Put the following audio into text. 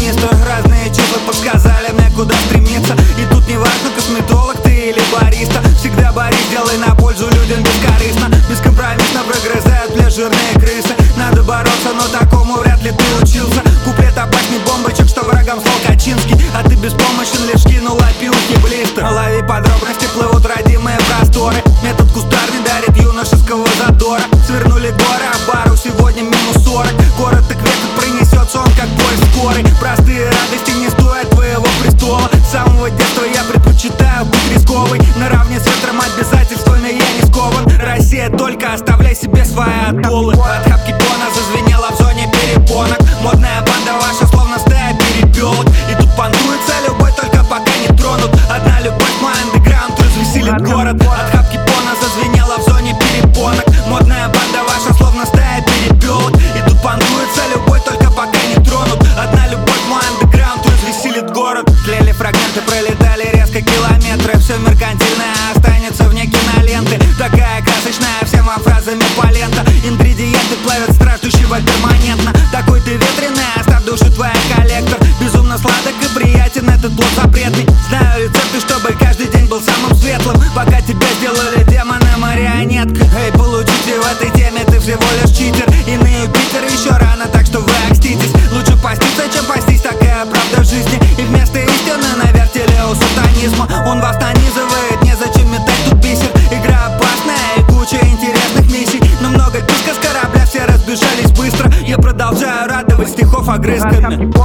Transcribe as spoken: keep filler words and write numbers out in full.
программиста. Разные чувства подсказали мне, куда стремиться. И тут не важно, косметолог ты или бариста. Всегда борись, делай на пользу людям бескорыстно. Бескомпромиссно прогрызают пляж жирные крысы. Надо бороться, но такому вряд ли ты учился. Куплет опасней бомбочек, что врагам слал Качинский. А ты беспомощен, лишь кинул опилки блистер. Лови подробности, плывут родимые просторы. Метод кустарный дарит юношеского задора. Свернули горы, а бару сегодня минус сорок. Короток ветер, пронесется он как поезд скорый. Простые радости не стоят твоего престола. С самого детства я предпочитаю быть рисковой. Наравне с ветром обязательствами я не скован. Россия, только оставляй себе свои атоллы. От хапки пона зазвенела в зоне перепонок. Модная банда ваша, словно стая перепелок. И тут понтуется любой, только пока не тронут. Одна любовь, мой андеграунд развеселит город. От хапки пона зазвенела в зоне перепонок. Модная банда ваша, словно стая перепелок. И тут понтуется любой, только пока не тронут. Одна любовь, мой андеграунд развеселит город. Тлели фрагменты, пролетали резко километры. Все меркантильное останется вне киноленты. Такая красочная, всем вам фразами полента. Ингредиенты плавят страждущего перманентно. Такой ты ветреный, оставь душу твоя коллектор. Безумно сладок и приятен этот плод запретный. Знаю рецепты, чтобы каждый день был самым светлым. Пока тебя сделали демона марионеткой. Эй, получите в этой теме, ты всего лишь читер. Иные Питер еще рано, так что вы окститесь. Лучше поститься, чем пастись, такая правда в жизни. И вместо истины на вертеле у сатанизма. Он вас нанизывает, незачем метать тут бисер. Игра опасная и куча интересных миссий. Но много писка с корабля, все разбежались быстро. Я продолжаю радовать стихов огрызками.